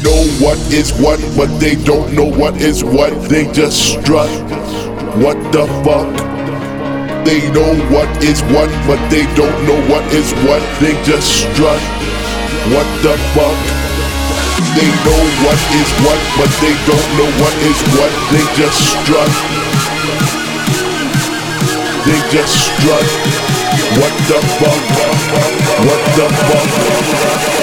know what is what, but they don't know what is what. They just strut. What the fuck? They know what is what, but they don't know what is what. They just strut. What the fuck? They know what is what, but they don't know what is what. They just strut. They just strut. What the fuck? What the fuck?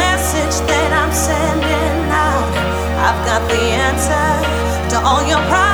I've got the answer to all your problems.